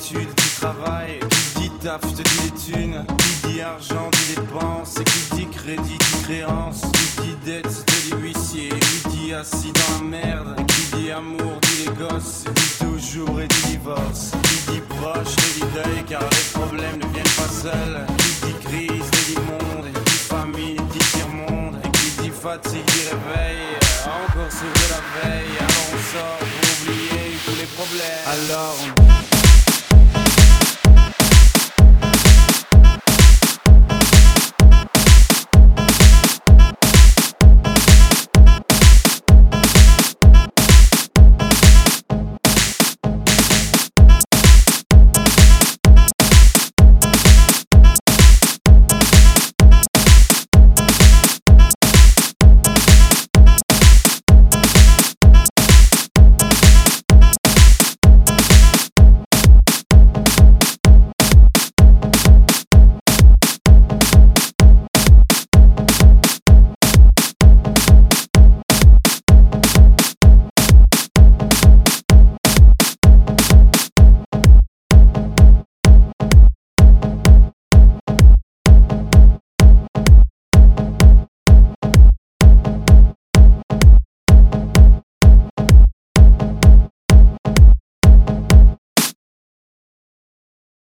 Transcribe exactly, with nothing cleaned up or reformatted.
études, qui travaille. Qui dit taf, je te dis les thunes. Qui dit argent, dit dépenses. Et qui dit crédit, dit créance. Qui dit dette, je te dis huissier. Qui dit assis dans la merde. Qui dit amour, dit les gosses. Dit toujours et dit divorce. Qui dit proche, te dit deuil, car les problèmes ne viennent pas seuls. Qui dit crise, te dit monde. Qui dit famille, dit tiers-monde. Et qui dit fatigue, dit réveil. Encore sur de la veille. Alors on sort pour oublier tous les problèmes. Alors on